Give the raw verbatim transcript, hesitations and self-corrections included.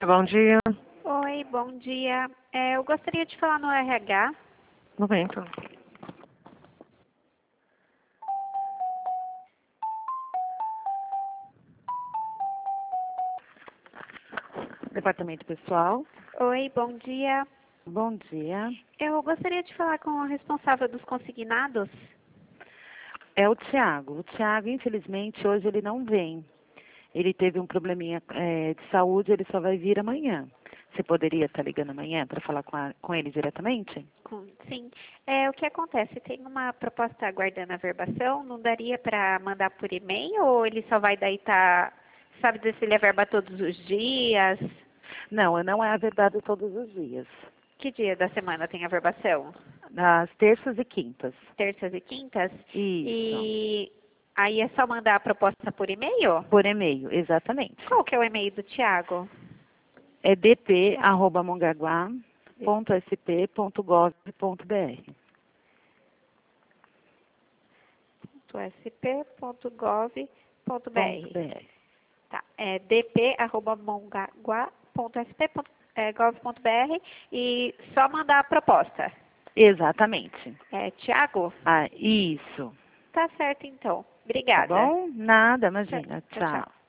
Bom dia. Oi, bom dia. É, eu gostaria de falar no R H. Momento. Departamento pessoal. Oi, bom dia. Bom dia. Eu gostaria de falar com o responsável dos consignados. É o Tiago. O Tiago, infelizmente, hoje ele não vem. Ele teve um probleminha é, de saúde, ele só vai vir amanhã. Você poderia estar ligando amanhã para falar com, a, com ele diretamente? Com- Sim. É, o que acontece? Tem uma proposta aguardando a verbação. Não daria para mandar por e-mail ou ele só vai daí estar... Sabe dizer se ele averba todos os dias? Não, não é a verdade todos os dias. Que dia da semana tem a verbação? Nas terças e quintas. Terças e quintas? Isso. E aí é só mandar a proposta por e-mail? Por e-mail, exatamente. Qual que é o e-mail do Tiago? É d p arroba mongaguá ponto s p ponto gov ponto b r. s p ponto gov ponto b r. Tá, é d p arroba mongaguá ponto s p ponto gov ponto b r e só mandar a proposta. Exatamente. É, Tiago? Ah, isso. Tá certo então. Tá Obrigada. bom? Nada, Tchau, imagina. tchau. Tchau. tchau.